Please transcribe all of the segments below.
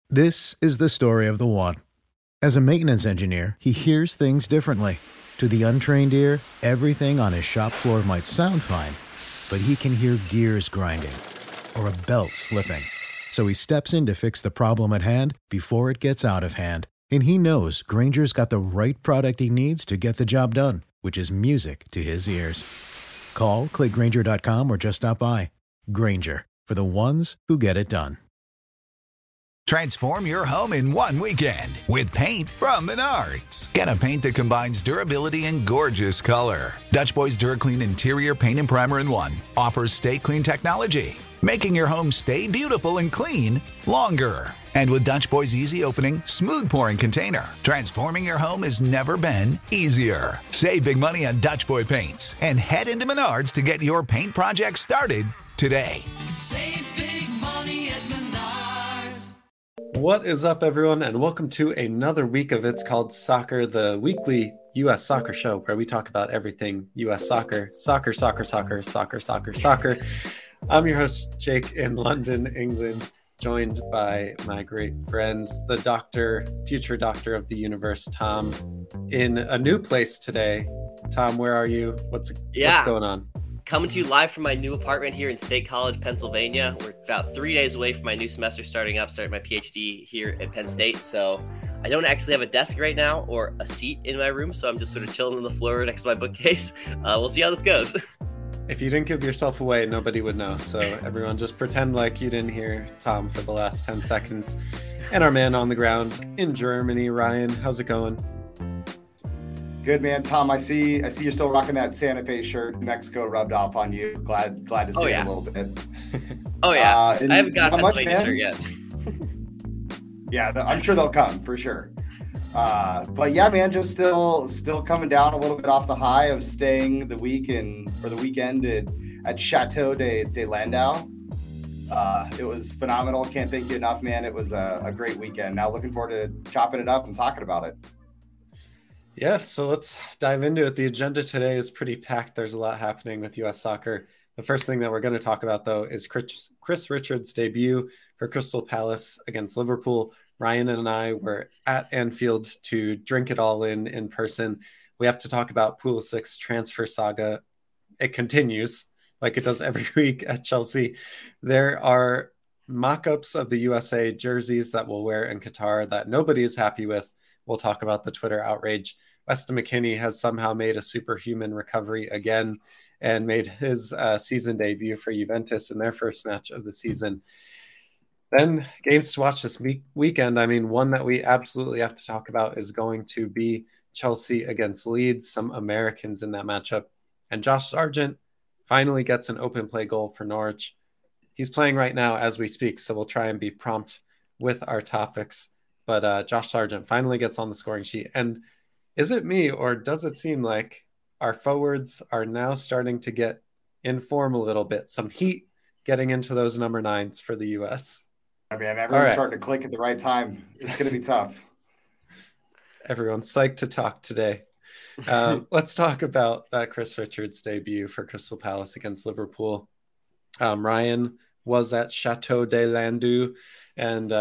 This is the story of the one. As a maintenance engineer, he hears things differently. To the untrained ear, everything on his shop floor might sound fine, but he can hear gears grinding or a belt slipping. So he steps in to fix the problem at hand before it gets out of hand. And he knows Grainger's got the right product he needs to get the job done, which is music to his ears. Call, click Grainger.com, or just stop by. Grainger, for the ones who get it done. Transform your home in one weekend with paint from Menards. Get a paint that combines durability and gorgeous color. Dutch Boys DuraClean Interior Paint and Primer in One offers Stay Clean technology, making your home stay beautiful and clean longer. And with Dutch Boy's easy opening, smooth pouring container, transforming your home has never been easier. Save big money on Dutch Boy paints and head into Menards to get your paint project started today. Save big money at Menards. What is up, everyone, and welcome to another week of It's Called Soccer, the weekly U.S. soccer show where we talk about everything U.S. soccer. Soccer. I'm your host, Jake, in London, England, joined by my great friends, the doctor, future doctor of the universe, Tom, in a new place today. Tom, where are you? What's going on? Coming to you live from my new apartment here in State College, Pennsylvania. We're about 3 days away from my new semester starting my PhD here at Penn State. So I don't actually have a desk right now or a seat in my room, so I'm just sort of chilling on the floor next to my bookcase. We'll see how this goes. If you didn't give yourself away, nobody would know. So everyone just pretend like you didn't hear Tom for the last 10 seconds. And our man on the ground in Germany, Ryan, how's it going? Good, man. Tom, I see you're still rocking that Santa Fe shirt. Mexico rubbed off on you. Glad to see it a little bit. Oh, yeah. I haven't got a Pennsylvania shirt yet. Yeah, I'm sure they'll come for sure. But yeah, man, just still coming down a little bit off the high of staying the weekend at Chateau de Landau. It was phenomenal. Can't thank you enough, man. It was a great weekend. Now looking forward to chopping it up and talking about it. Yeah, so let's dive into it. The agenda today is pretty packed. There's a lot happening with U.S. soccer. The first thing that we're going to talk about, though, is Chris Richards' debut for Crystal Palace against Liverpool. Ryan and I were at Anfield to drink it all in person. We have to talk about Pulisic's transfer saga. It continues like it does every week at Chelsea. There are mock-ups of the USA jerseys that we'll wear in Qatar that nobody is happy with. We'll talk about the Twitter outrage. Weston McKennie has somehow made a superhuman recovery again and made his season debut for Juventus in their first match of the season. Then games to watch this weekend. I mean, one that we absolutely have to talk about is going to be Chelsea against Leeds, some Americans in that matchup. And Josh Sargent finally gets an open play goal for Norwich. He's playing right now as we speak, so we'll try and be prompt with our topics. But Josh Sargent finally gets on the scoring sheet. And is it me, or does it seem like our forwards are now starting to get in form a little bit? Some heat getting into those number 9s for the U.S. I mean, everyone's starting to click at the right time. It's going to be tough. Everyone's psyched to talk today. Let's talk about that Chris Richards debut for Crystal Palace against Liverpool. Ryan was at Chateau de Landau, and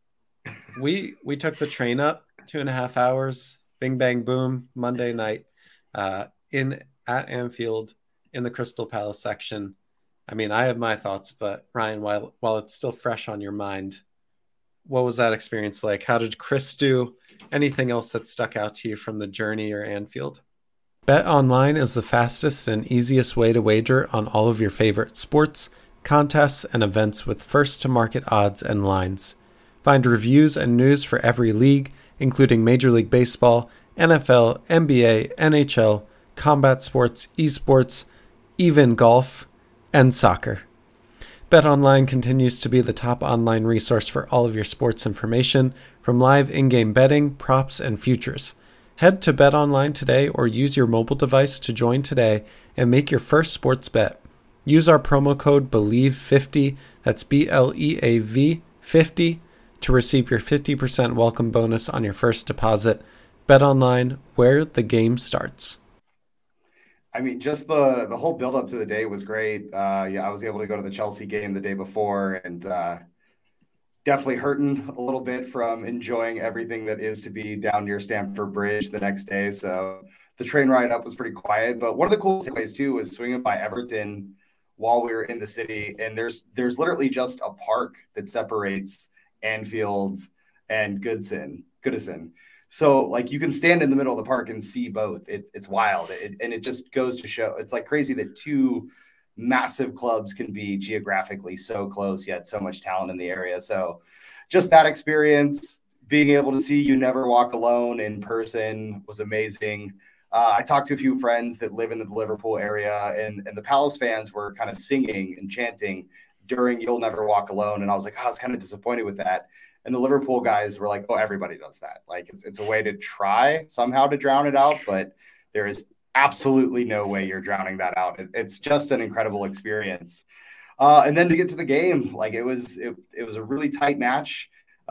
we took the train up 2.5 hours, bing, bang, boom, Monday night at Anfield in the Crystal Palace section. I mean, I have my thoughts, but Ryan, while it's still fresh on your mind, what was that experience like? How did Chris do? Anything else that stuck out to you from the journey or Anfield? BetOnline is the fastest and easiest way to wager on all of your favorite sports, contests, and events with first-to-market odds and lines. Find reviews and news for every league, including Major League Baseball, NFL, NBA, NHL, combat sports, esports, even golf, and soccer. BetOnline continues to be the top online resource for all of your sports information, from live in-game betting, props, and futures. Head to BetOnline today or use your mobile device to join today and make your first sports bet. Use our promo code BELIEVE50, that's BLEAV 50, to receive your 50% welcome bonus on your first deposit. BetOnline, where the game starts. I mean, just the whole build-up to the day was great. I was able to go to the Chelsea game the day before, and definitely hurting a little bit from enjoying everything that is to be down near Stamford Bridge the next day. So the train ride up was pretty quiet. But one of the cool takeaways too was swinging by Everton while we were in the city, and there's literally just a park that separates Anfield and Goodison. So like you can stand in the middle of the park and see both. It's wild, and it just goes to show it's like crazy that two massive clubs can be geographically so close yet so much talent in the area. So just that experience, being able to see You Never Walk Alone in person was amazing. I talked to a few friends that live in the Liverpool area, and the Palace fans were kind of singing and chanting during You'll Never Walk Alone. And I was like, I was kind of disappointed with that. And the Liverpool guys were like, oh, everybody does that. Like it's a way to try somehow to drown it out, but there is absolutely no way you're drowning that out. It's just an incredible experience. And then to get to the game, like it was a really tight match.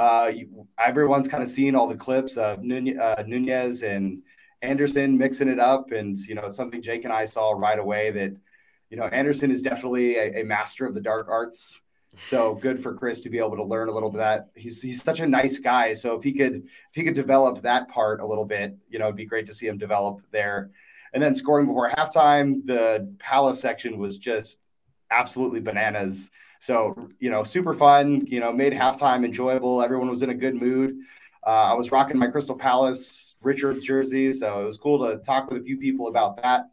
Everyone's kind of seen all the clips of Nunez and Anderson mixing it up. And, it's something Jake and I saw right away that, Anderson is definitely a master of the dark arts. So good for Chris to be able to learn a little bit of that. He's such a nice guy. So if he could develop that part a little bit, it'd be great to see him develop there. And then scoring before halftime, the Palace section was just absolutely bananas. So, super fun, made halftime enjoyable. Everyone was in a good mood. I was rocking my Crystal Palace Richards jersey, so it was cool to talk with a few people about that.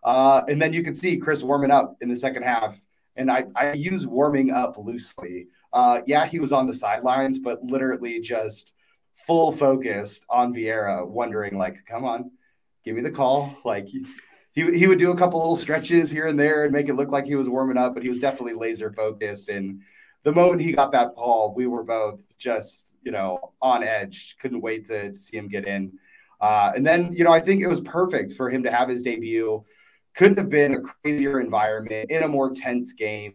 And then you can see Chris warming up in the second half. And I use warming up loosely. He was on the sidelines, but literally just full focused on Vieira, wondering like, come on, give me the call. Like he would do a couple little stretches here and there and make it look like he was warming up, but he was definitely laser focused. And the moment he got that ball, we were both just, on edge. Couldn't wait to see him get in. And then, I think it was perfect for him to have his debut. Couldn't have been a crazier environment in a more tense game.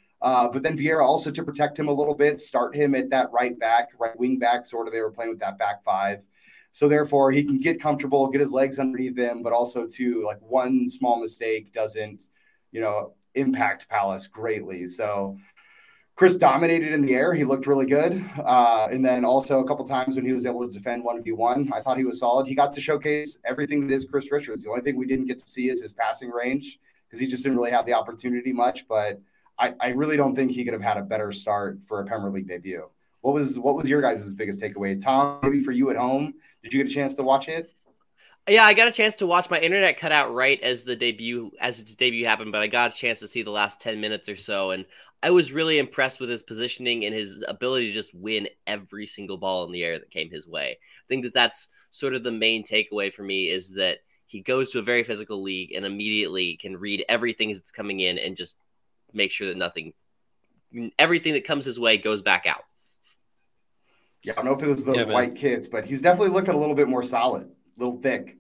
But then Vieira also to protect him a little bit, start him at that right wing back, sort of they were playing with that back five. So therefore he can get comfortable, get his legs underneath him, but also too, like one small mistake doesn't, impact Palace greatly. So Chris dominated in the air. He looked really good. And then also a couple times when he was able to defend 1v1, I thought he was solid. He got to showcase everything that is Chris Richards. The only thing we didn't get to see is his passing range because he just didn't really have the opportunity much. But I really don't think he could have had a better start for a Premier League debut. What was your guys' biggest takeaway? Tom, maybe for you at home, did you get a chance to watch it? Yeah, I got a chance to watch. My internet cut out right as its debut happened, but I got a chance to see the last 10 minutes or so, and I was really impressed with his positioning and his ability to just win every single ball in the air that came his way. I think that's sort of the main takeaway for me is that he goes to a very physical league and immediately can read everything that's coming in and just make sure that everything that comes his way goes back out. Yeah, I don't know if it was those white kits, but he's definitely looking a little bit more solid, a little thick.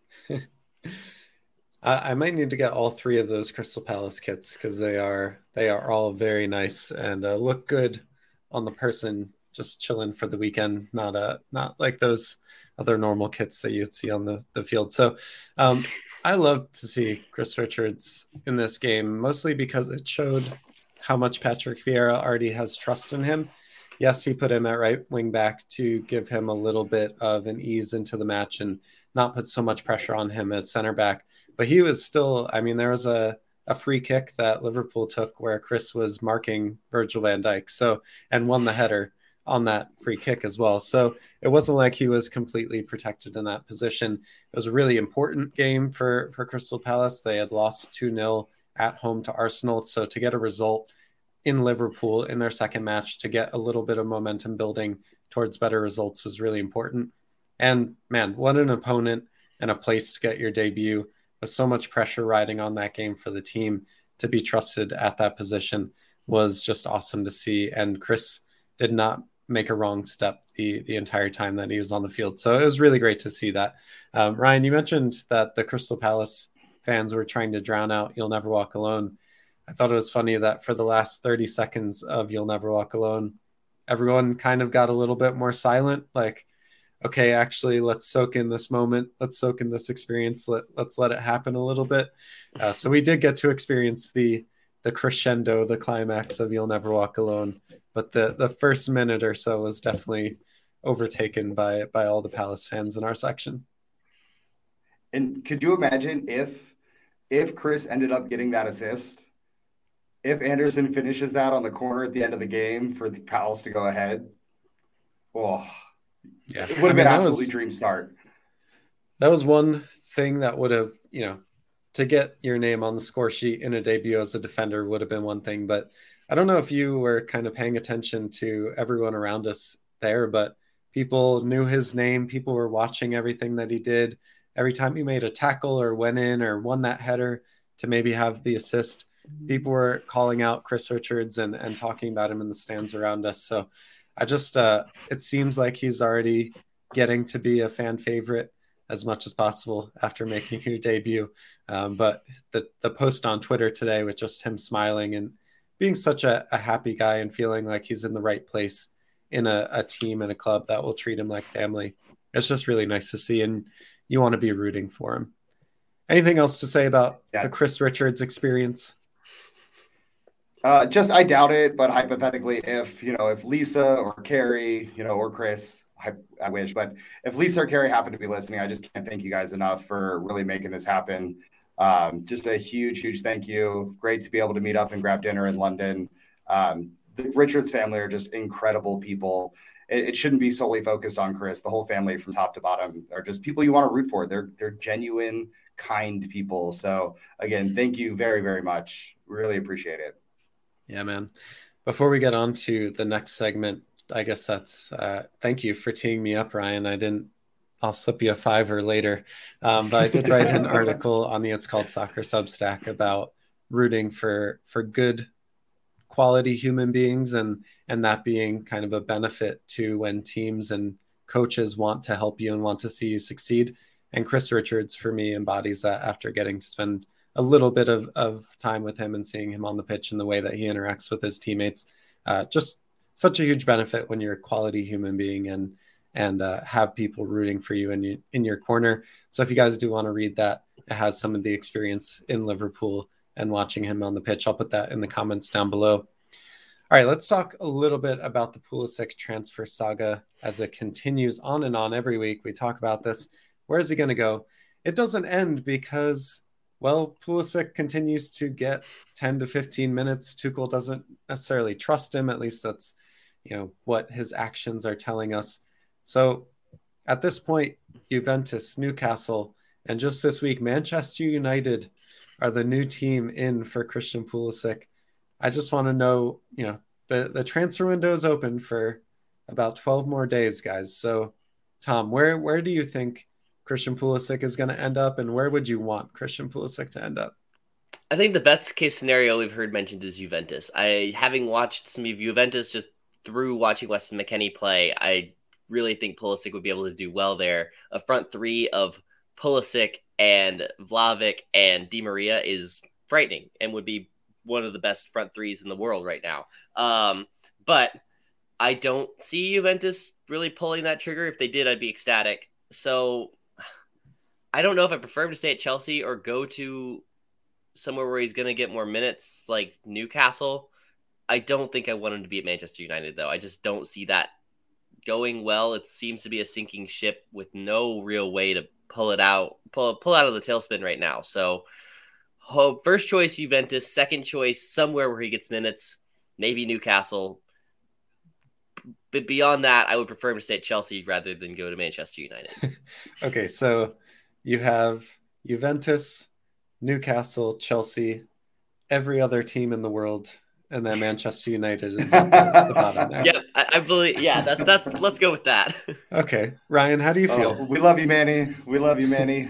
I might need to get all three of those Crystal Palace kits because they are all very nice and look good on the person just chilling for the weekend. Not like those other normal kits that you'd see on the field. So I love to see Chris Richards in this game, mostly because it showed how much Patrick Vieira already has trust in him. Yes, he put him at right wing back to give him a little bit of an ease into the match and not put so much pressure on him as center back. But he was still, there was a free kick that Liverpool took where Chris was marking Virgil van Dijk and won the header on that free kick as well. So it wasn't like he was completely protected in that position. It was a really important game for Crystal Palace. They had lost 2-0 at home to Arsenal. So to get a result in Liverpool in their second match, to get a little bit of momentum building towards better results was really important. And man, what an opponent and a place to get your debut with so much pressure riding on that game for the team to be trusted at that position was just awesome to see. And Chris did not make a wrong step the entire time that he was on the field. So it was really great to see that. Ryan, you mentioned that the Crystal Palace fans were trying to drown out You'll Never Walk Alone. I thought it was funny that for the last 30 seconds of You'll Never Walk Alone, everyone kind of got a little bit more silent. Like, okay, actually, let's soak in this moment. Let's soak in this experience. Let's let it happen a little bit. So we did get to experience the crescendo, the climax of You'll Never Walk Alone but the first minute or so was definitely overtaken by all the Palace fans in our section. And could you imagine if Chris ended up getting that assist, if Anderson finishes that on the corner at the end of the game for the Palace to go ahead? Oh, yeah, it would have been absolutely dream start. That was one thing that would have, to get your name on the score sheet in a debut as a defender would have been one thing. But I don't know if you were kind of paying attention to everyone around us there, but people knew his name. People were watching everything that he did. Every time he made a tackle or went in or won that header to maybe have the assist, people were calling out Chris Richards and talking about him in the stands around us. So I just, it seems like he's already getting to be a fan favorite as much as possible after making your debut. But the post on Twitter today with just him smiling and being such a happy guy and feeling like he's in the right place in a team and a club that will treat him like family. It's just really nice to see, and you want to be rooting for him. Anything else to say about the Chris Richards experience? Just, I doubt it, but hypothetically, if Lisa or Carrie, or Chris, I wish, but if Lisa or Carrie happen to be listening, I just can't thank you guys enough for really making this happen. Just a huge thank you. Great to be able to meet up and grab dinner in London. The Richards family are just incredible people. It shouldn't be solely focused on Chris. The whole family from top to bottom are just people you want to root for. They're genuine, kind people. So again, thank you very, very much. Really appreciate it. Yeah, man. Before we get on to the next segment, I guess that's thank you for teeing me up, Ryan. I'll slip you a $5 later. But I did write an article on the It's Called Soccer Substack about rooting for good quality human beings and that being kind of a benefit to when teams and coaches want to help you and want to see you succeed. And Chris Richards, for me, embodies that after getting to spend a little bit of time with him and seeing him on the pitch and the way that he interacts with his teammates. Just such a huge benefit when you're a quality human being and have people rooting for you in your corner. So if you guys do want to read that, it has some of the experience in Liverpool and watching him on the pitch. I'll put that in the comments down below. All right, let's talk a little bit about the Pulisic transfer saga as it continues on and on every week. We talk about this. Where is he going to go? It doesn't end because, well, Pulisic continues to get 10 to 15 minutes. Tuchel doesn't necessarily trust him. At least that's, what his actions are telling us. So at this point, Juventus, Newcastle, and just this week, Manchester United are the new team in for Christian Pulisic. I just want to know, the transfer window is open for about 12 more days, guys. So, Tom, where do you think Christian Pulisic is going to end up, and where would you want Christian Pulisic to end up? I think the best case scenario we've heard mentioned is Juventus. Having watched some of Juventus just through watching Weston McKennie play, I really think Pulisic would be able to do well there. A front three of Pulisic and Vlahovic and Di Maria is frightening and would be one of the best front threes in the world right now. But I don't see Juventus really pulling that trigger. If they did, I'd be ecstatic. So I don't know if I prefer him to stay at Chelsea or go to somewhere where he's going to get more minutes like Newcastle. I don't think I want him to be at Manchester United, though. I just don't see that going well. It seems to be a sinking ship with no real way to pull out of the tailspin right now. So first choice Juventus, second choice somewhere where he gets minutes, maybe Newcastle. But beyond that, I would prefer him to stay at Chelsea rather than go to Manchester United. Okay, so you have Juventus, Newcastle, Chelsea, every other team in the world, and then Manchester United is at the bottom there. Yep, I believe. Yeah, that's. Let's go with that. Okay, Ryan, how do you feel? We love you, Manny. We love you, Manny.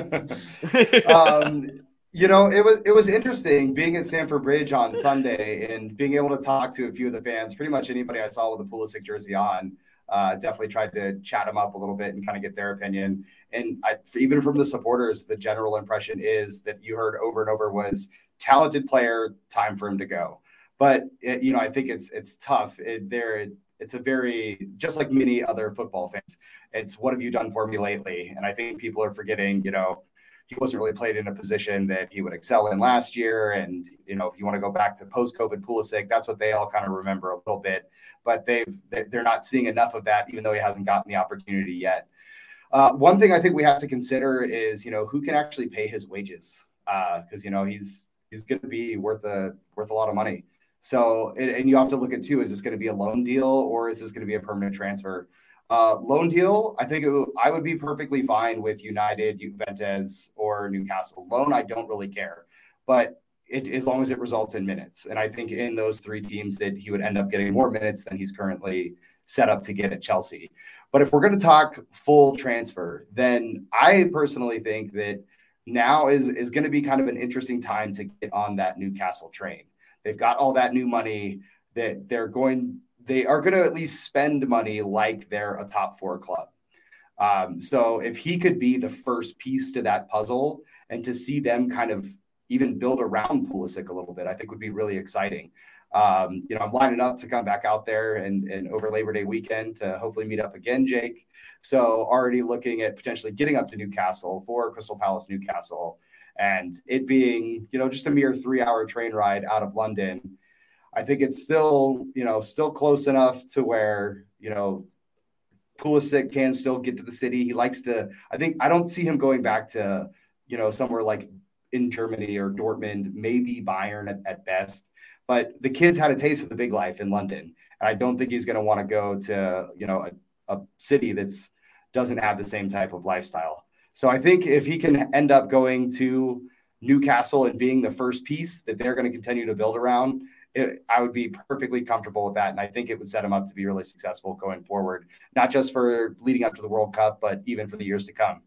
It was interesting being at Stamford Bridge on Sunday and being able to talk to a few of the fans. Pretty much anybody I saw with a Pulisic jersey on, definitely tried to chat them up a little bit and kind of get their opinion. And even from the supporters, the general impression is that you heard over and over was talented player, time for him to go. But I think it's tough. It's a very, just like many other football fans, it's what have you done for me lately? And I think people are forgetting, he wasn't really played in a position that he would excel in last year. And, if you want to go back to post-COVID Pulisic, that's what they all kind of remember a little bit. But they're not seeing enough of that, even though he hasn't gotten the opportunity yet. One thing I think we have to consider is, who can actually pay his wages? Because, he's going to be worth a lot of money. So, and you have to look at too, is this going to be a loan deal or is this going to be a permanent transfer? Loan deal, I think I would be perfectly fine with United, Juventus, or Newcastle. Loan, I don't really care, but as long as it results in minutes. And I think in those three teams that he would end up getting more minutes than he's currently set up to get at Chelsea. But if we're going to talk full transfer, then I personally think that now is going to be kind of an interesting time to get on that Newcastle train. They've got all that new money that they are going to at least spend money like they're a top 4 club. So if he could be the first piece to that puzzle and to see them kind of even build around Pulisic a little bit, I think would be really exciting. I'm lining up to come back out there and over Labor Day weekend to hopefully meet up again, Jake. So already looking at potentially getting up to Newcastle for Crystal Palace, Newcastle, and it being, just a mere 3-hour train ride out of London. I think it's still close enough to where, Pulisic can still get to the city. He likes to, I don't see him going back to, somewhere like in Germany or Dortmund, maybe Bayern at best. But the kid's had a taste of the big life in London. And I don't think he's going to want to go to, a city that's doesn't have the same type of lifestyle. So I think if he can end up going to Newcastle and being the first piece that they're going to continue to build around, I would be perfectly comfortable with that. And I think it would set him up to be really successful going forward, not just for leading up to the World Cup, but even for the years to come.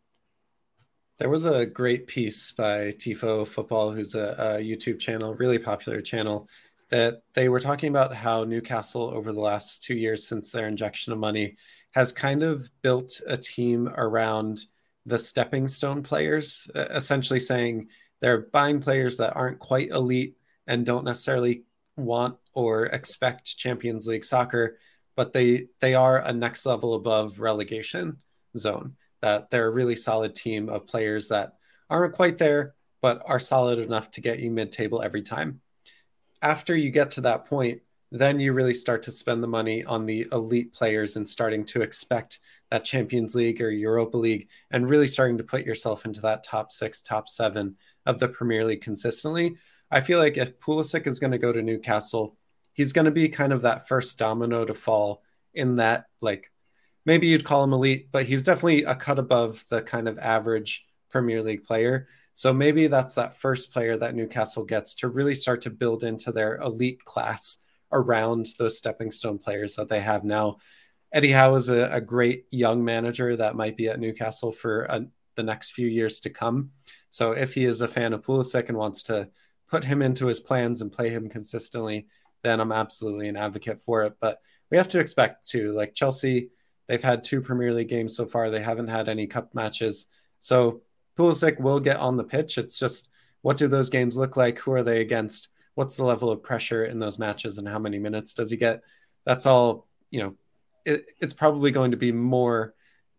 There was a great piece by Tifo Football, who's a YouTube channel, really popular channel, that they were talking about how Newcastle over the last 2 years since their injection of money has kind of built a team around the stepping stone players, essentially saying they're buying players that aren't quite elite and don't necessarily want or expect Champions League soccer, but they are a next level above relegation zone, that they're a really solid team of players that aren't quite there, but are solid enough to get you mid-table every time. After you get to that point, then you really start to spend the money on the elite players and starting to expect that Champions League or Europa League and really starting to put yourself into that top 6, top 7 of the Premier League consistently. I feel like if Pulisic is going to go to Newcastle, he's going to be kind of that first domino to fall in that, like, maybe you'd call him elite, but he's definitely a cut above the kind of average Premier League player. So maybe that's that first player that Newcastle gets to really start to build into their elite class around those stepping stone players that they have now. Eddie Howe is a great young manager that might be at Newcastle for the next few years to come. So if he is a fan of Pulisic and wants to put him into his plans and play him consistently, then I'm absolutely an advocate for it. But we have to expect to, like Chelsea, they've had 2 Premier League games so far. They haven't had any cup matches. So Pulisic will get on the pitch. It's just, what do those games look like? Who are they against? What's the level of pressure in those matches and how many minutes does he get? That's all, it's probably going to be more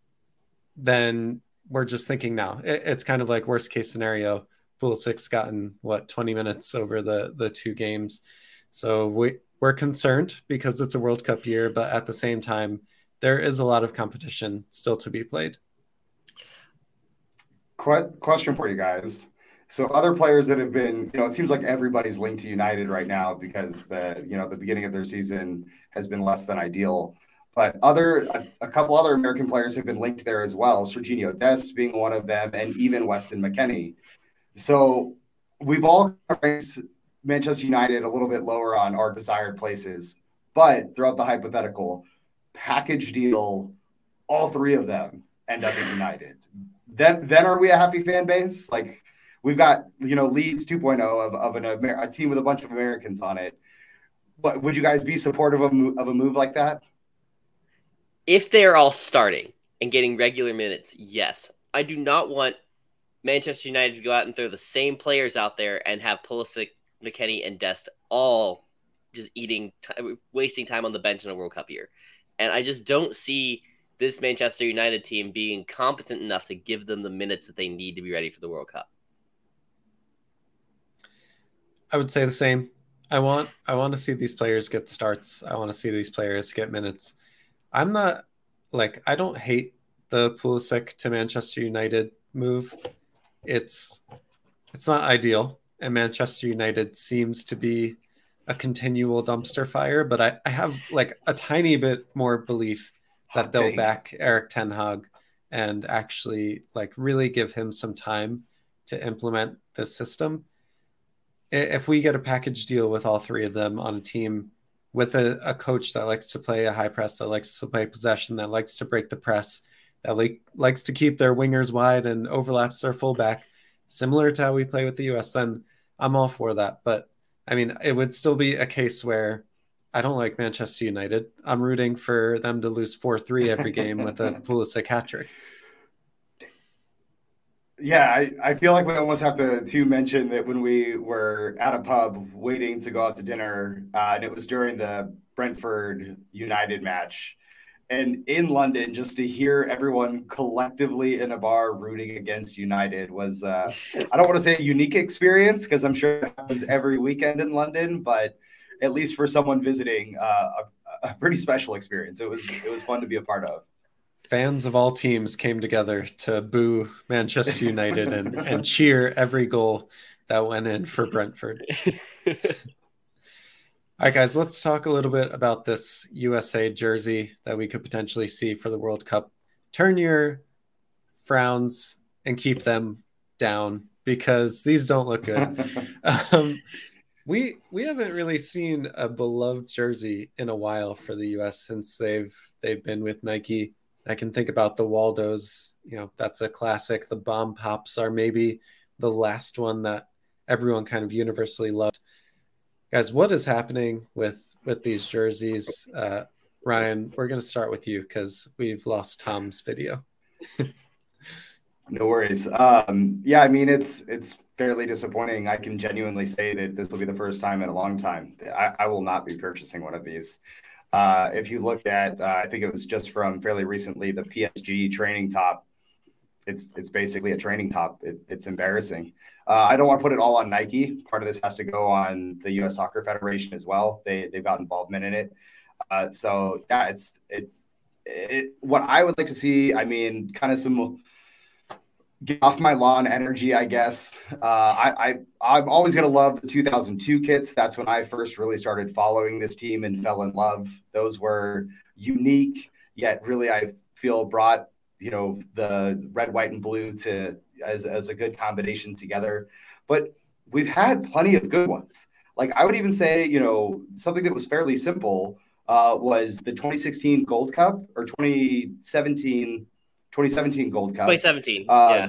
than we're just thinking now. It's kind of like worst case scenario. Pulisic's gotten 20 minutes over the 2 games. So we're concerned because it's a World Cup year, but at the same time, there is a lot of competition still to be played. Question for you guys. So other players that have been, it seems like everybody's linked to United right now because the beginning of their season has been less than ideal. But a couple other American players have been linked there as well. Serginho Dest being one of them, and even Weston McKennie. So we've all ranked Manchester United a little bit lower on our desired places, but throughout the hypothetical package deal, all 3 of them end up in United. Then are we a happy fan base? Like, we've got, Leeds 2.0 of a team with a bunch of Americans on it. But would you guys be supportive of a move like that? If they're all starting and getting regular minutes, yes. I do not want Manchester United to go out and throw the same players out there and have Pulisic, McKennie, and Dest all just wasting time on the bench in a World Cup year. And I just don't see this Manchester United team being competent enough to give them the minutes that they need to be ready for the World Cup? I would say the same. I want to see these players get starts. I want to see these players get minutes. I'm not I don't hate the Pulisic to Manchester United move. It's not ideal, and Manchester United seems to be a continual dumpster fire, but I have a tiny bit more belief that they'll back Eric Ten Hag and actually really give him some time to implement this system. If we get a package deal with all three of them on a team with a coach that likes to play a high press, that likes to play possession, that likes to break the press, that likes to keep their wingers wide and overlaps their fullback, similar to how we play with the US, then I'm all for that. But I mean, it would still be a case where I don't like Manchester United. I'm rooting for them to lose 4-3 every game with a Pulisic hat trick. Yeah, I feel like we almost have to mention that when we were at a pub waiting to go out to dinner, and it was during the Brentford United match, and in London, just to hear everyone collectively in a bar rooting against United was, I don't want to say a unique experience because I'm sure it happens every weekend in London, but at least for someone visiting, a pretty special experience. It was fun to be a part of. Fans of all teams came together to boo Manchester United and cheer every goal that went in for Brentford. All right, guys, let's talk a little bit about this USA jersey that we could potentially see for the World Cup. Turn your frowns and keep them down because these don't look good. We haven't really seen a beloved jersey in a while for the US since they've been with Nike. I can think about the Waldos, that's a classic. The Bomb Pops are maybe the last one that everyone kind of universally loved. Guys, what is happening with these jerseys? Ryan, we're going to start with you because we've lost Tom's video. No worries. Yeah, I mean, it's fairly disappointing. I can genuinely say that this will be the first time in a long time. I will not be purchasing one of these. If you look at, I think it was just from fairly recently, the PSG training top, it's basically a training top. It's embarrassing. I don't want to put it all on Nike. Part of this has to go on the U.S. Soccer Federation as well. They've got involvement in it. So yeah, it's what I would like to see. I mean, kind of some get off my lawn energy, I guess. I'm always going to love the 2002 kits. That's when I first really started following this team and fell in love. Those were unique, yet really I feel brought, the red, white, and blue as a good combination together. But we've had plenty of good ones. I would even say, something that was fairly simple was the 2016 Gold Cup or 2017 Gold Cup. 2017.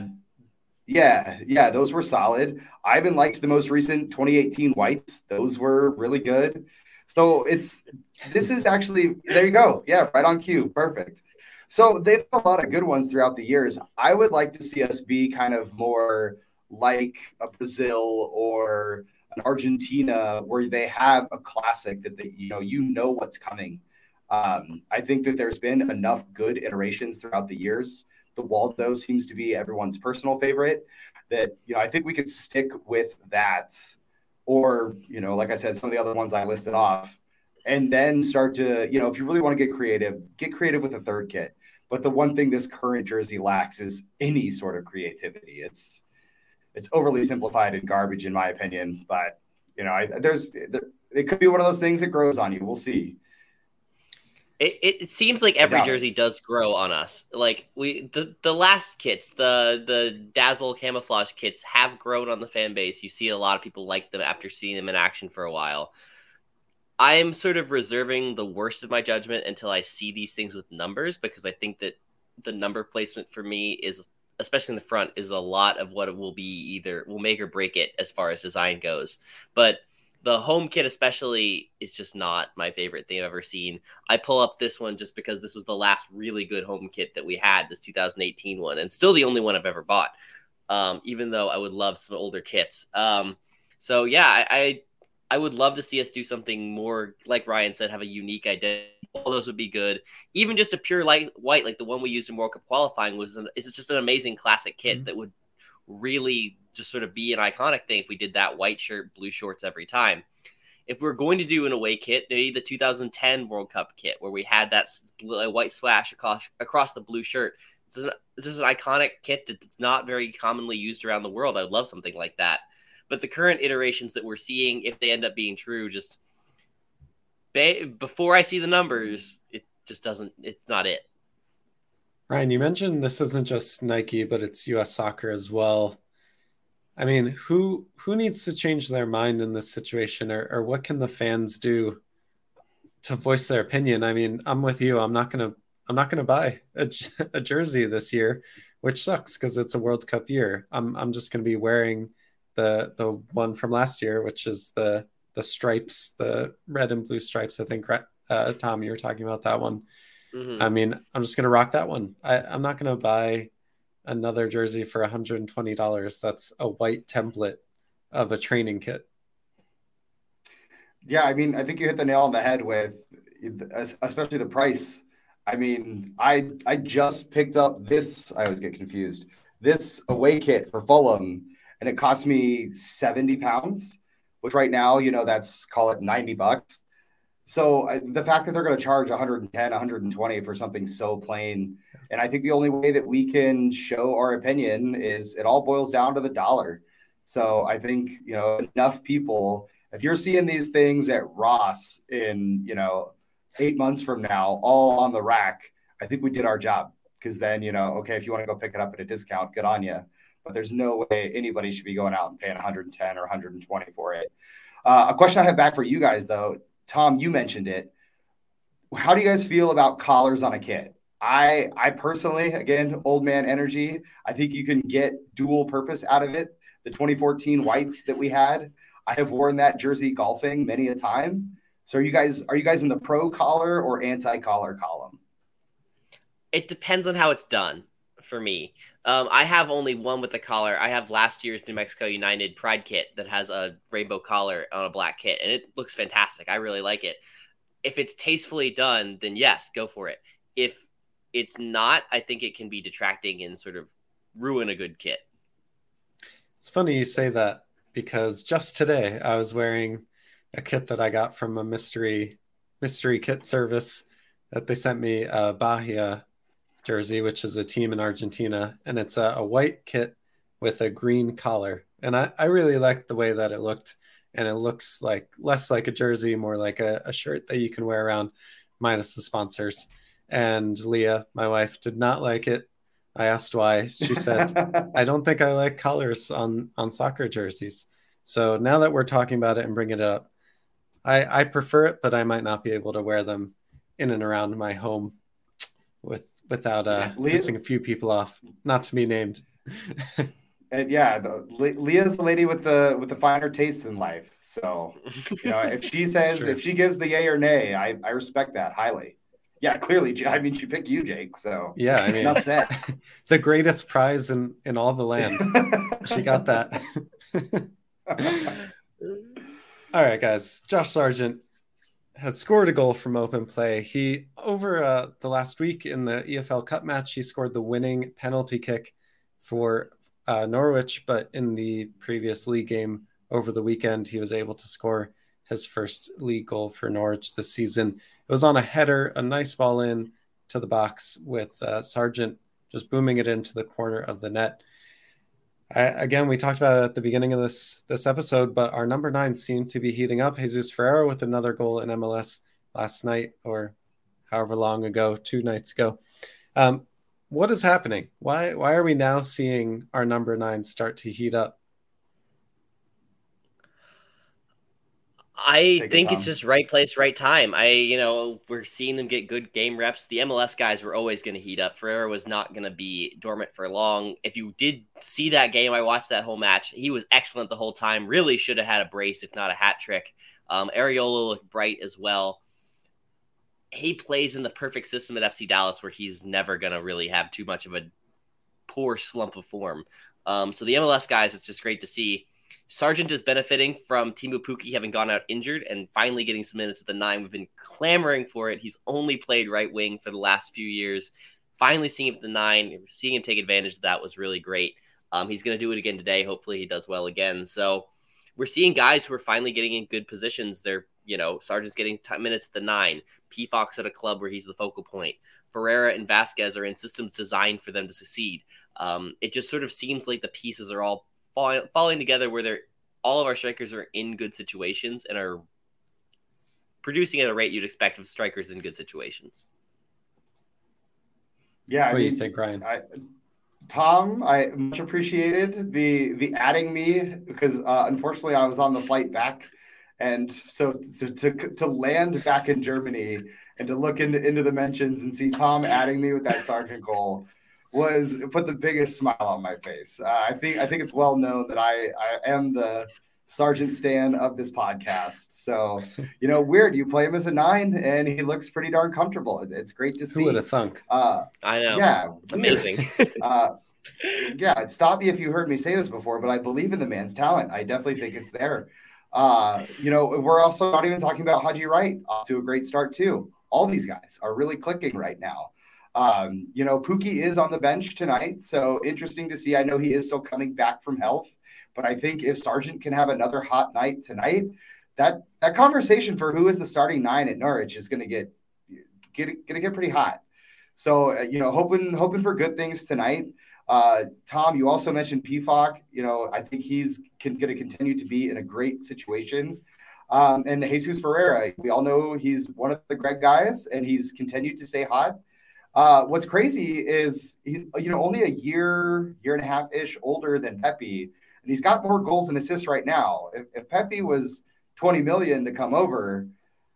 Yeah, those were solid. I even liked the most recent 2018 whites. Those were really good. So this is actually, there you go. Yeah, right on cue. Perfect. So they've had a lot of good ones throughout the years. I would like to see us be kind of more like a Brazil or an Argentina where they have a classic that you know what's coming. I think that there's been enough good iterations throughout the years. The Waldo seems to be everyone's personal favorite that, I think we could stick with that or, like I said, some of the other ones I listed off and then start to, if you really want to get creative with a third kit. But the one thing this current jersey lacks is any sort of creativity. It's overly simplified and garbage in my opinion, but it could be one of those things that grows on you. We'll see. It seems like every jersey does grow on us. The last kits, the Dazzle camouflage kits have grown on the fan base. You see a lot of people like them after seeing them in action for a while. I am sort of reserving the worst of my judgment until I see these things with numbers because I think that the number placement for me is, especially in the front, is a lot of what it will be will make or break it as far as design goes. But the home kit especially is just not my favorite thing I've ever seen. I pull up this one just because this was the last really good home kit that we had, this 2018 one, and still the only one I've ever bought, even though I would love some older kits. So yeah, I would love to see us do something more, like Ryan said, have a unique identity. All those would be good. Even just a pure light white, like the one we used in World Cup qualifying, is just an amazing classic kit that would really just sort of be an iconic thing if we did that white shirt, blue shorts every time. If we're going to do an away kit, maybe the 2010 World Cup kit where we had that white splash across the blue shirt. This is an iconic kit that's not very commonly used around the world. I would love something like that. But the current iterations that we're seeing, if they end up being true, just before I see the numbers, it just doesn't, it's not it. Ryan, you mentioned this isn't just Nike, but it's US Soccer as well. I mean, who needs to change their mind in this situation, or what can the fans do to voice their opinion? I mean, I'm with you. I'm not gonna buy a jersey this year, which sucks because it's a World Cup year. I'm just gonna be wearing the one from last year, which is the stripes, the red and blue stripes. I think Tom, you were talking about that one. Mm-hmm. I mean, I'm just gonna rock that one. I'm not gonna buy another jersey for $120. That's a white template of a training kit. Yeah, I mean, I think you hit the nail on the head with especially the price. I mean, I just picked up this, I always get confused, this away kit for Fulham, and it cost me 70 pounds, which right now, that's, call it $90. So the fact that they're going to charge 110, 120 for something so plain, and I think the only way that we can show our opinion is it all boils down to the dollar. So I think, enough people, if you're seeing these things at Ross in, 8 months from now, all on the rack, I think we did our job, because then, okay, if you want to go pick it up at a discount, good on you. But there's no way anybody should be going out and paying 110 or 120 for it. A question I have back for you guys, though. Tom, you mentioned it. How do you guys feel about collars on a kit? I personally, again, old man energy, I think you can get dual purpose out of it. The 2014 whites that we had, I have worn that jersey golfing many a time. So are you guys in the pro collar or anti-collar column? It depends on how it's done for me. I have only one with a collar. I have last year's New Mexico United Pride kit that has a rainbow collar on a black kit, and it looks fantastic. I really like it. If it's tastefully done, then yes, go for it. If it's not, I think it can be detracting and sort of ruin a good kit. It's funny you say that, because just today I was wearing a kit that I got from a mystery kit service that they sent me, a Bahia jersey, which is a team in Argentina, and it's a white kit with a green collar, and I really liked the way that it looked, and it looks like less like a jersey, more like a shirt that you can wear around, minus the sponsors. And Leah, my wife, did not like it. I asked why. She said, I don't think I like collars on soccer jerseys. So now that we're talking about it and bringing it up, I prefer it, but I might not be able to wear them in and around my home without pissing a few people off, not to be named. And yeah, Leah's the lady with the finer tastes in life. So, if she says, if she gives the yay or nay, I respect that highly. Yeah, clearly. I mean, she picked you, Jake. So yeah, I mean, enough said. The greatest prize in all the land. She got that. All right, guys. Josh Sargent has scored a goal from open play. He, over the last week in the EFL Cup match, he scored the winning penalty kick for Norwich, but in the previous league game over the weekend, he was able to score his first league goal for Norwich this season. It was on a header, a nice ball in to the box with Sargent just booming it into the corner of the net. Again, we talked about it at the beginning of this episode, but our number 9 seemed to be heating up. Jesus Ferreira with another goal in MLS last night, or however long ago, 2 nights ago. What is happening? Why are we now seeing our number 9 start to heat up? I think it's just right place, right time. We're seeing them get good game reps. The MLS guys were always going to heat up. Ferreira was not going to be dormant for long. If you did see that game, I watched that whole match. He was excellent the whole time. Really should have had a brace, if not a hat trick. Areola looked bright as well. He plays in the perfect system at FC Dallas, where he's never going to really have too much of a poor slump of form. So the MLS guys, it's just great to see. Sargent is benefiting from Teemu Pukki having gone out injured and finally getting some minutes at the 9. We've been clamoring for it. He's only played right wing for the last few years. Finally seeing him at the 9, seeing him take advantage of that was really great. He's going to do it again today. Hopefully he does well again. So we're seeing guys who are finally getting in good positions. They're, Sargent's getting minutes at the 9. P-Fox at a club where he's the focal point. Ferreira and Vasquez are in systems designed for them to succeed. It just sort of seems like the pieces are all falling together where all of our strikers are in good situations and are producing at a rate you'd expect of strikers in good situations. Yeah, what do you think, Ryan? Tom, I much appreciated the adding me because unfortunately I was on the flight back, and so to land back in Germany and to look into the mentions and see Tom adding me with that Sargent goal put the biggest smile on my face. I think it's well known that I am the Sargent stan of this podcast. So, weird. You play him as a 9 and he looks pretty darn comfortable. It's great to see. Who would have thunk? I know. Yeah. Amazing. Yeah. Stop me if you heard me say this before, but I believe in the man's talent. I definitely think it's there. We're also not even talking about Haji Wright off to a great start too. All these guys are really clicking right now. Pukki is on the bench tonight. So interesting to see. I know he is still coming back from health. But I think if Sargent can have another hot night tonight, that conversation for who is the starting 9 at Norwich is going to get pretty hot. So hoping for good things tonight. Tom, you also mentioned Pflock. I think he's going to continue to be in a great situation. And Jesus Ferreira, we all know he's one of the Greg guys, and he's continued to stay hot. What's crazy is he's only a year and a half ish older than Pepe. And he's got more goals and assists right now. If Pepe was 20 million to come over,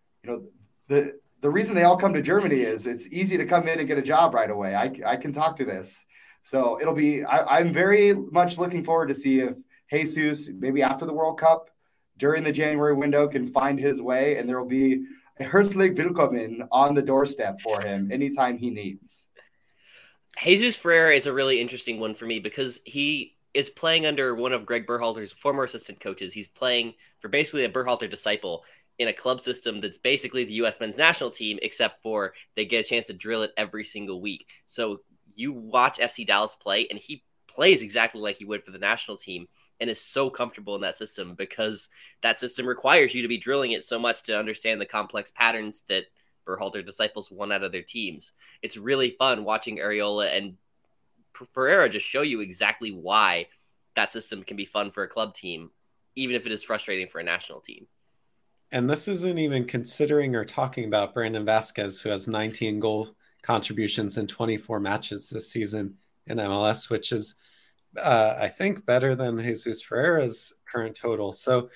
the reason they all come to Germany is it's easy to come in and get a job right away. I can talk to this. So I'm very much looking forward to see if Jesus, maybe after the World Cup, during the January window, can find his way. And there will be a Herzlich Willkommen on the doorstep for him anytime he needs. Jesus Ferreira is a really interesting one for me because he is playing under one of Greg Berhalter's former assistant coaches. He's playing for basically a Berhalter disciple in a club system that's basically the U.S. men's national team, except for they get a chance to drill it every single week. So you watch FC Dallas play, and he plays exactly like he would for the national team and is so comfortable in that system because that system requires you to be drilling it so much to understand the complex patterns that Berhalter disciples want out of their teams. It's really fun watching Areola and Ferreira just show you exactly why that system can be fun for a club team, even if it is frustrating for a national team. And this isn't even considering or talking about Brandon Vasquez, who has 19 goal contributions in 24 matches this season in MLS, which is, I think, better than Jesus Ferreira's current total. So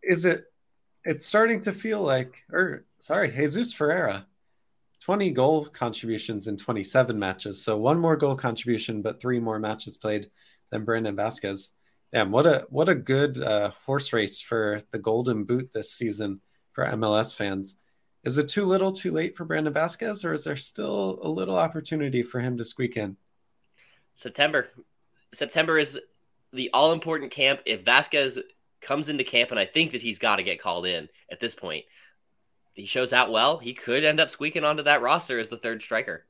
it's starting to feel like, Jesus Ferreira, 20 goal contributions in 27 matches. So 1 more goal contribution, but 3 more matches played than Brandon Vasquez. Damn, what a good horse race for the Golden Boot this season for MLS fans. Is it too little, too late for Brandon Vasquez, or is there still a little opportunity for him to squeak in? September is the all-important camp. If Vasquez comes into camp, and I think that he's got to get called in at this point, he shows out well, he could end up squeaking onto that roster as the 3rd striker.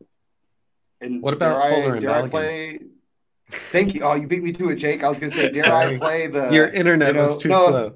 And what about Fuller and Balogun? Thank you. Oh, you beat me to it, Jake. I was going to say, dare I play the... Your internet was too slow.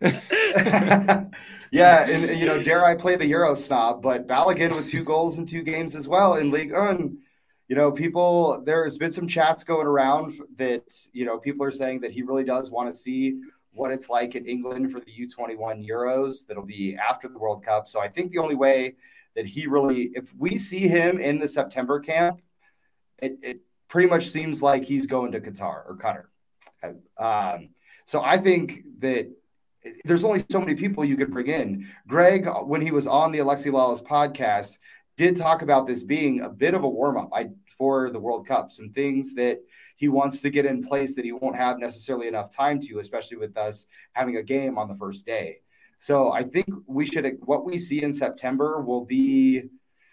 Yeah, and, dare I play the Euro snob, but Balogun with 2 goals in 2 games as well in Ligue 1. There's been some chats going around that, people are saying that he really does want to see what it's like in England for the U21 Euros. That'll be after the World Cup. So I think the only way that if we see him in the September camp, it pretty much seems like he's going to Qatar or Qatar. So I think that there's only so many people you could bring in. Greg, when he was on the Alexi Lalas podcast, did talk about this being a bit of a warm-up for the World Cup. Some things that he wants to get in place that he won't have necessarily enough time to, especially with us having a game on the first day. So I think what we see in September will be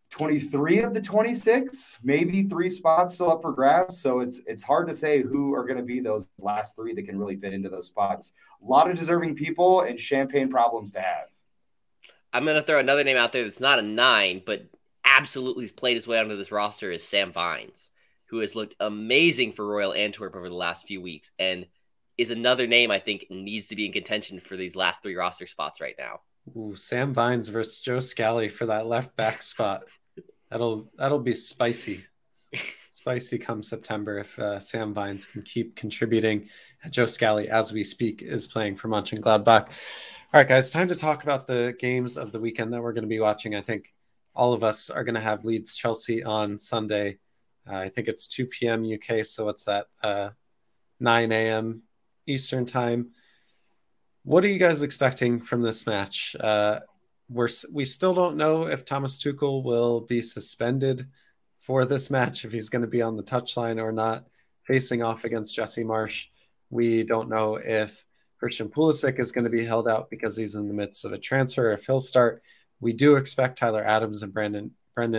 23 of the 26, maybe 3 spots still up for grabs. So it's hard to say who are going to be those last 3 that can really fit into those spots. A lot of deserving people and champagne problems to have. I'm going to throw another name out there that's not a 9, but absolutely has played his way onto this roster is Sam Vines, who has looked amazing for Royal Antwerp over the last few weeks and is another name I think needs to be in contention for these last 3 roster spots right now. Ooh, Sam Vines versus Joe Scally for that left back spot. That'll be spicy. Spicy come September if Sam Vines can keep contributing. Joe Scally, as we speak, is playing for Mönchengladbach. All right, guys, time to talk about the games of the weekend that we're going to be watching. I think all of us are going to have Leeds Chelsea on Sunday. I think it's 2 p.m. UK, so what's that? 9 a.m. Eastern time. What are you guys expecting from this match? We still don't know if Thomas Tuchel will be suspended for this match, if he's going to be on the touchline or not, facing off against Jesse Marsch. We don't know if Christian Pulisic is going to be held out because he's in the midst of a transfer, if he'll start. We do expect Tyler Adams and Brendan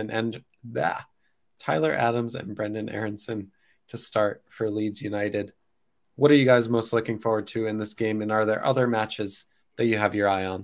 Aronson to start for Leeds United. What are you guys most looking forward to in this game? And are there other matches that you have your eye on?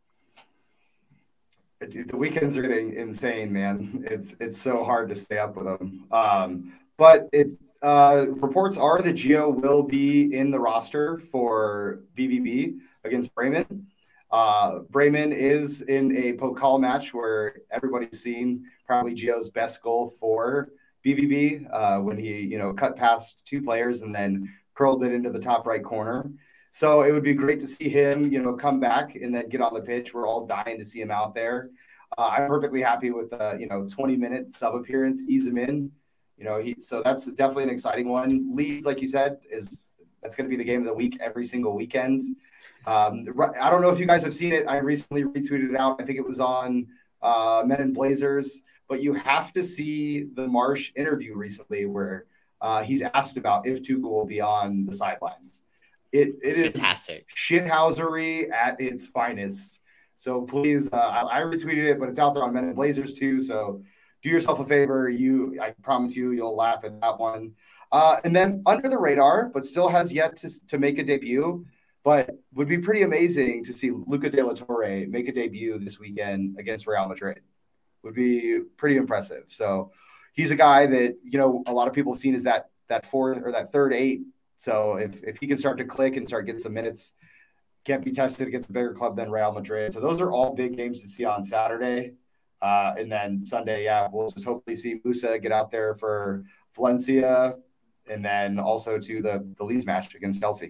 The weekends are getting insane, man. It's so hard to stay up with them. But reports are that Gio will be in the roster for BVB against Bremen. Bremen is in a Pokal match where everybody's seen probably Gio's best goal for BVB when he, cut past 2 players and then curled it into the top right corner. So it would be great to see him, come back and then get on the pitch. We're all dying to see him out there. I'm perfectly happy with 20-minute sub appearance, ease him in. So that's definitely an exciting one. Leeds, like you said, that's going to be the game of the week every single weekend. I don't know if you guys have seen it. I recently retweeted it out. I think it was on Men in Blazers. But you have to see the Marsch interview recently where he's asked about if Tuchel will be on the sidelines. It is fantastic. Shithousery at its finest. So please, I retweeted it, but it's out there on Men in Blazers too. So do yourself a favor. I promise you'll laugh at that one. And then under the radar, but still has yet to make a debut, but would be pretty amazing to see Luca De La Torre make a debut this weekend against Real Madrid. Would be pretty impressive. So he's a guy that, a lot of people have seen as that fourth or that third 8. So if he can start to click and start getting some minutes, can't be tested against a bigger club than Real Madrid. So those are all big games to see on Saturday. And then Sunday, we'll just hopefully see Musa get out there for Valencia and then also to the Leeds match against Chelsea.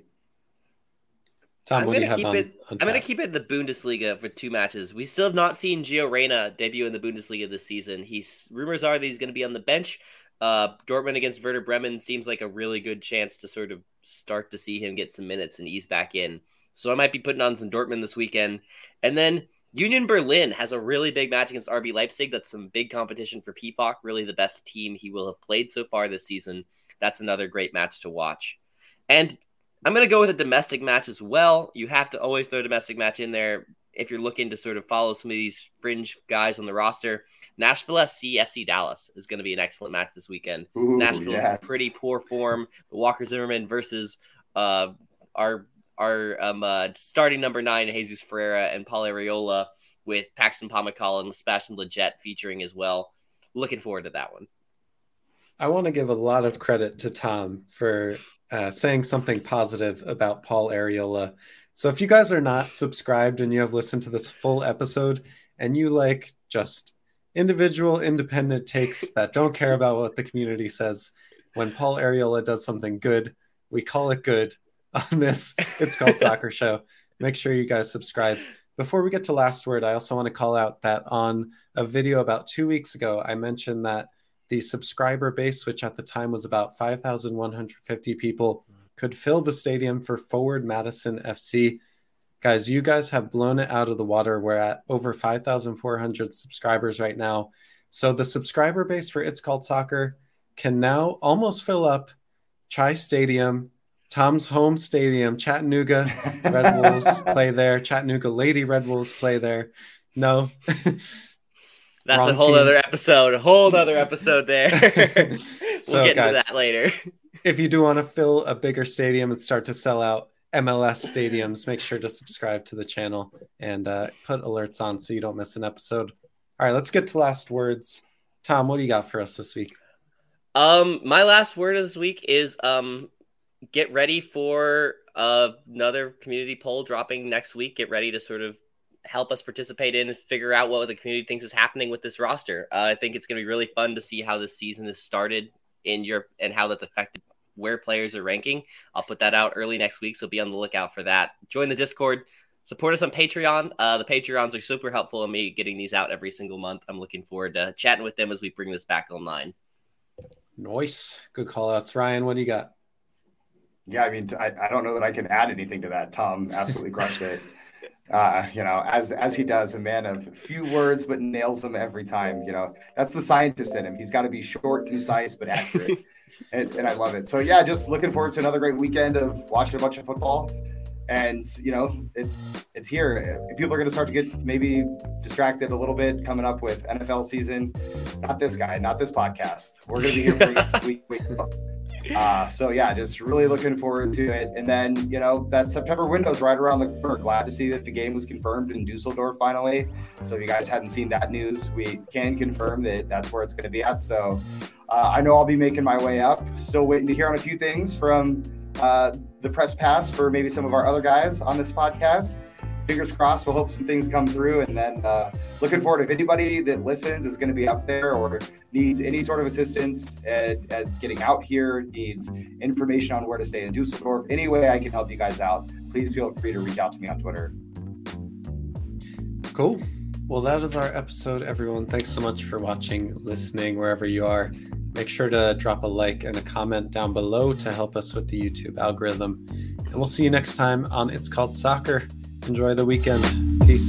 Tom, I'm going to keep it in the Bundesliga for 2 matches. We still have not seen Gio Reyna debut in the Bundesliga this season. Rumors are that he's going to be on the bench. Dortmund against Werder Bremen seems like a really good chance to sort of start to see him get some minutes and ease back in. So I might be putting on some Dortmund this weekend. And then Union Berlin has a really big match against RB Leipzig. That's some big competition for Pefok, really the best team he will have played so far this season. That's another great match to watch. And I'm going to go with a domestic match as well. You have to always throw a domestic match in there if you're looking to sort of follow some of these fringe guys on the roster. Nashville SC, FC Dallas is going to be an excellent match this weekend. Ooh, Nashville is in pretty poor form. Walker Zimmerman versus our starting number 9, Jesus Ferreira, and Paul Areola, with Paxton Pomykal and Sebastian Lletget featuring as well. Looking forward to that one. I want to give a lot of credit to Tom for saying something positive about Paul Areola. So if you guys are not subscribed and you have listened to this full episode and you like just individual independent takes that don't care about what the community says, when Paul Areola does something good, we call it good on this It's Called Soccer show. Make sure you guys subscribe. Before we get to last word, I also want to call out that on a video about 2 weeks ago, I mentioned that the subscriber base, which at the time was about 5,150 people, could fill the stadium for Forward Madison FC. Guys, you guys have blown it out of the water. We're at over 5,400 subscribers right now. So the subscriber base for It's Called Soccer can now almost fill up Chai Stadium, Tom's home stadium. Chattanooga Red Wolves play there. Chattanooga Lady Red Wolves play there. No. That's Wrong a whole team. other episode. A whole other episode there. So, We'll get guys, into that later. if you do want to fill a bigger stadium and start to sell out MLS stadiums, make sure to subscribe to the channel and put alerts on so you don't miss an episode. All right, let's get to last words. Tom, what do you got for us this week? My last word of this week is get ready for another community poll dropping next week. Get ready to sort of help us participate in and figure out what the community thinks is happening with this roster. I think it's going to be really fun to see how this season has started in Europe and how that's affected where players are ranking. I'll put that out early next week, so be on the lookout for that. Join the Discord. Support us on Patreon. The Patreons are super helpful in me getting these out every single month. I'm looking forward to chatting with them as we bring this back online. Nice. Good call outs. Ryan, what do you got? Yeah, I mean, I don't know that I can add anything to that. Tom absolutely crushed it. As he does, a man of few words, but nails them every time. That's the scientist in him. He's got to be short, concise, but accurate. and I love it. So yeah, just looking forward to another great weekend of watching a bunch of football. And, it's here. People are going to start to get maybe distracted a little bit coming up with NFL season. Not this guy, not this podcast. We're going to be here for week. So yeah, just really looking forward to it. And then, that September window is right around the corner. Glad to see that the game was confirmed in Dusseldorf finally. So if you guys hadn't seen that news, we can confirm that that's where it's going to be at. So I know I'll be making my way up. Still waiting to hear on a few things from the press pass for maybe some of our other guys on this podcast. Fingers crossed, we'll hope some things come through. And then looking forward, if anybody that listens is going to be up there or needs any sort of assistance at getting out here, needs information on where to stay in Dusseldorf, any way I can help you guys out, please feel free to reach out to me on Twitter. Cool. Well, that is our episode, everyone. Thanks so much for watching, listening, wherever you are. Make sure to drop a like and a comment down below to help us with the YouTube algorithm. And we'll see you next time on It's Called Soccer. Enjoy the weekend. Peace.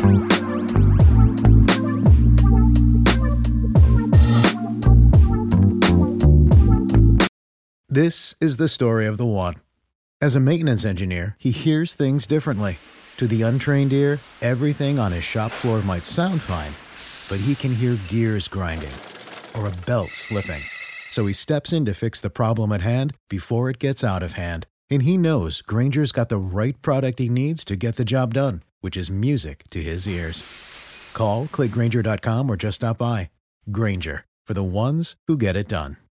This is the story of the one. As a maintenance engineer, he hears things differently. To the untrained ear, everything on his shop floor might sound fine, but he can hear gears grinding or a belt slipping. So he steps in to fix the problem at hand before it gets out of hand. And he knows Grainger's got the right product he needs to get the job done, which is music to his ears. Call, click Grainger.com, or just stop by. Grainger, for the ones who get it done.